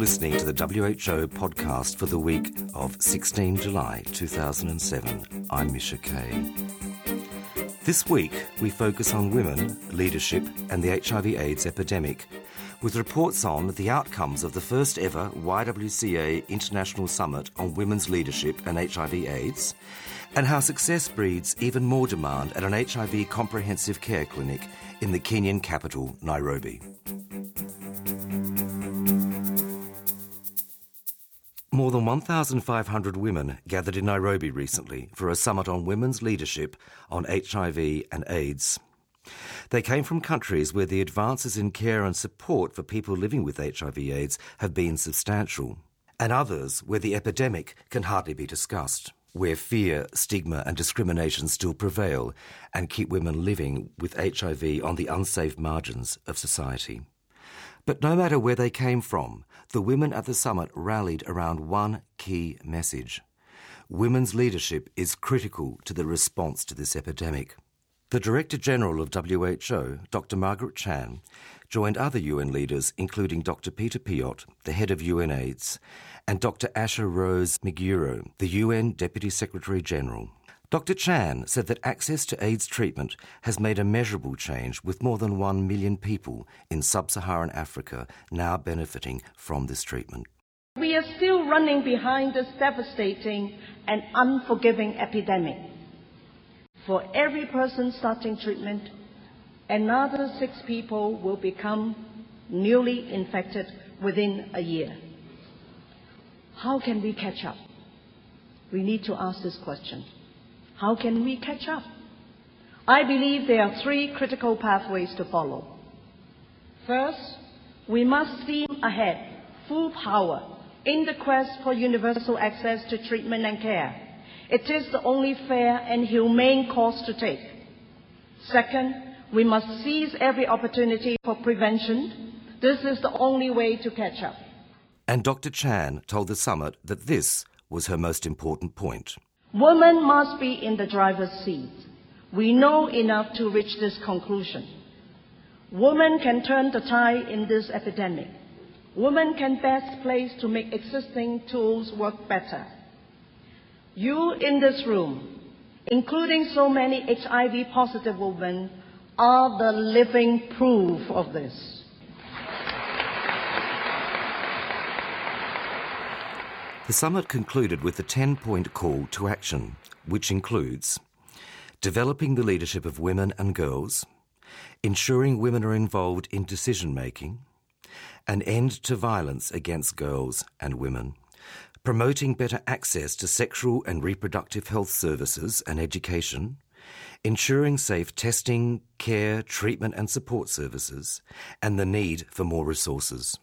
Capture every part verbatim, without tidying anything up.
listening to the W H O podcast for the week of the sixteenth of July two thousand seven. I'm Misha Kay. This week we focus on women, leadership and the H I V AIDS epidemic, with reports on the outcomes of the first ever Y W C A International Summit on Women's Leadership and H I V AIDS, and how success breeds even more demand at an H I V comprehensive care clinic in the Kenyan capital, Nairobi. More than one thousand five hundred women gathered in Nairobi recently for a summit on women's leadership on H I V and AIDS. They came from countries where the advances in care and support for people living with H I V AIDS have been substantial, and others where the epidemic can hardly be discussed, where fear, stigma and discrimination still prevail and keep women living with H I V on the unsafe margins of society. But no matter where they came from, the women at the summit rallied around one key message. Women's leadership is critical to the response to this epidemic. The Director General of W H O, Doctor Margaret Chan, joined other U N leaders, including Doctor Peter Piot, the head of U N AIDS, and Doctor Asha Rose Migiro, the U N Deputy Secretary General. Doctor Chan said that access to AIDS treatment has made a measurable change, with more than one million people in sub-Saharan Africa now benefiting from this treatment. We are still running behind this devastating and unforgiving epidemic. For every person starting treatment, another six people will become newly infected within a year. How can we catch up? We need to ask this question. How can we catch up? I believe there are three critical pathways to follow. First, we must steam ahead, full power, in the quest for universal access to treatment and care. It is the only fair and humane course to take. Second, we must seize every opportunity for prevention. This is the only way to catch up. And Doctor Chan told the summit that this was her most important point. Women must be in the driver's seat. We know enough to reach this conclusion. Women can turn the tide in this epidemic. Women can best placed to make existing tools work better. You in this room, including so many H I V positive women, are the living proof of this. The summit concluded with a ten-point call to action, which includes developing the leadership of women and girls, ensuring women are involved in decision-making, an end to violence against girls and women, promoting better access to sexual and reproductive health services and education, ensuring safe testing, care, treatment and support services, and the need for more resources.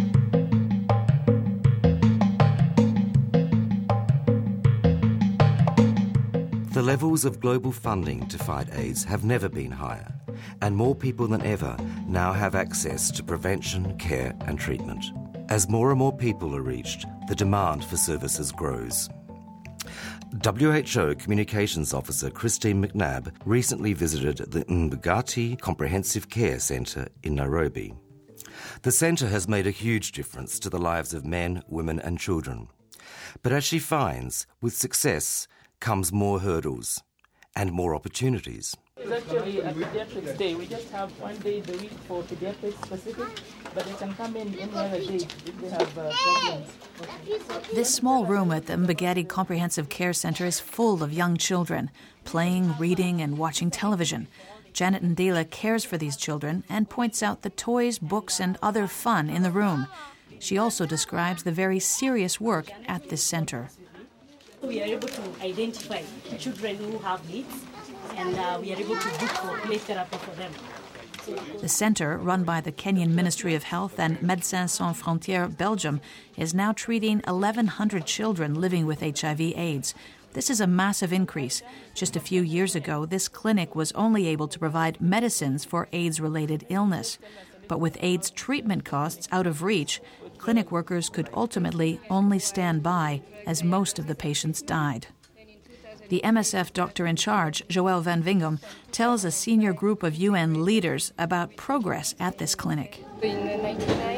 The levels of global funding to fight AIDS have never been higher, and more people than ever now have access to prevention, care and treatment. As more and more people are reached, the demand for services grows. W H O Communications Officer Christine McNabb recently visited the Mbugati Comprehensive Care Centre in Nairobi. The centre has made a huge difference to the lives of men, women and children. But as she finds, with success comes more hurdles and more opportunities. It's actually a pediatrics day. We just have one day the week for pediatrics specific, but they can come in any other day if they have uh, problems. This small room at the Mbugati Comprehensive Care Centre is full of young children, playing, reading and watching television. Janet Ndela cares for these children and points out the toys, books and other fun in the room. She also describes the very serious work at this centre. We are able to identify children who have needs, and uh, we are able to book for play therapy for them. The centre, run by the Kenyan Ministry of Health and Médecins Sans Frontières Belgium, is now treating eleven hundred children living with H I V AIDS. This is a massive increase. Just a few years ago, this clinic was only able to provide medicines for AIDS-related illness. But with AIDS treatment costs out of reach, clinic workers could ultimately only stand by as most of the patients died. The M S F doctor in charge, Joël Van Vingum, tells a senior group of U N leaders about progress at this clinic. In ninety-nine,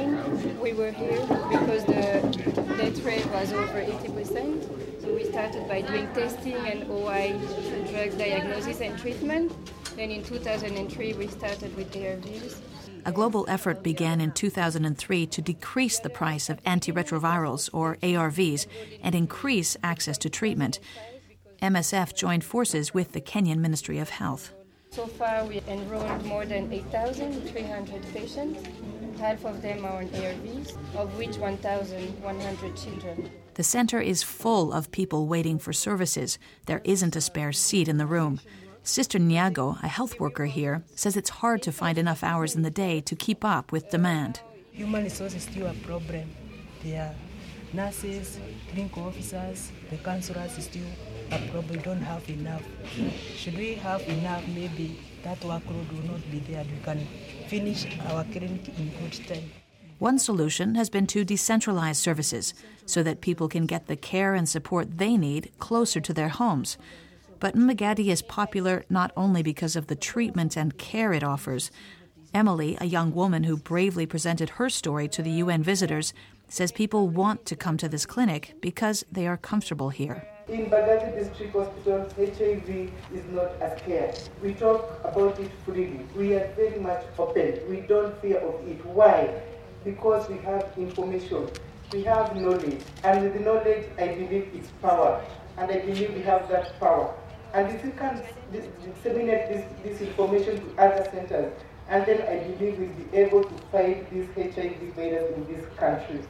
We were here because the death rate was over eighty percent. So we started by doing testing and O I drug diagnosis and treatment. Then in two thousand three, we started with A R Vs. A global effort began in two thousand three to decrease the price of antiretrovirals, or A R Vs, and increase access to treatment. M S F joined forces with the Kenyan Ministry of Health. So far, we enrolled more than eight thousand three hundred patients. Half of them are on A R Vs, of which one thousand one hundred children. The center is full of people waiting for services. There isn't a spare seat in the room. Sister Nyago, a health worker here, says it's hard to find enough hours in the day to keep up with demand. Human resources is still a problem. There are nurses, clinical officers, the counselors is still a problem. We don't have enough. Should we have enough, maybe that workload will not be there. We can finish our clinic in good time. One solution has been to decentralize services so that people can get the care and support they need closer to their homes. But Mbagadi is popular not only because of the treatment and care it offers. Emily, a young woman who bravely presented her story to the U N visitors, says people want to come to this clinic because they are comfortable here. In Mbagadi District Hospital, H I V is not as scared. We talk about it freely. We are very much open. We don't fear of it. Why? Because we have information. We have knowledge. And with the knowledge, I believe it's power. And I believe we have that power. And if we can disseminate this, this information to other centers, and then I believe we'll be able to fight this H I V virus in these countries.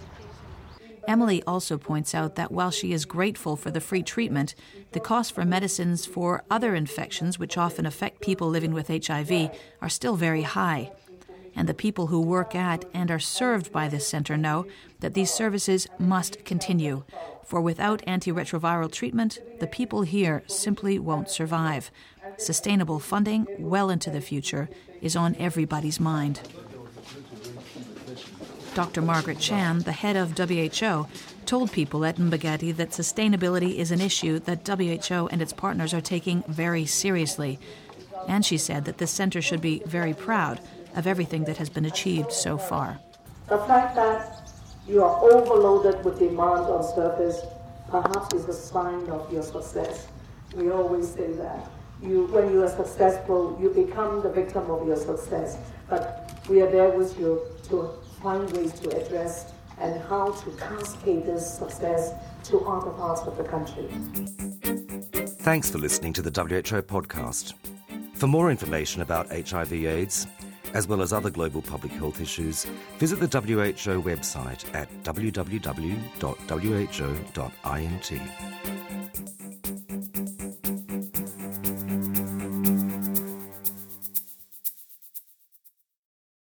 Emily also points out that while she is grateful for the free treatment, the costs for medicines for other infections, which often affect people living with H I V, are still very high. And the people who work at and are served by this center know that these services must continue. For without antiretroviral treatment, the people here simply won't survive. Sustainable funding well into the future is on everybody's mind. Doctor Margaret Chan, the head of W H O, told people at Mbagadi that sustainability is an issue that W H O and its partners are taking very seriously. And she said that the center should be very proud of everything that has been achieved so far. The fact that you are overloaded with demand on service perhaps is a sign of your success. We always say that. You, when you are successful, you become the victim of your success. But we are there with you to find ways to address and how to cascade this success to other parts of the country. Thanks for listening to the W H O podcast. For more information about H I V AIDS, as well as other global public health issues, visit the W H O website at w w w dot w h o dot i n t.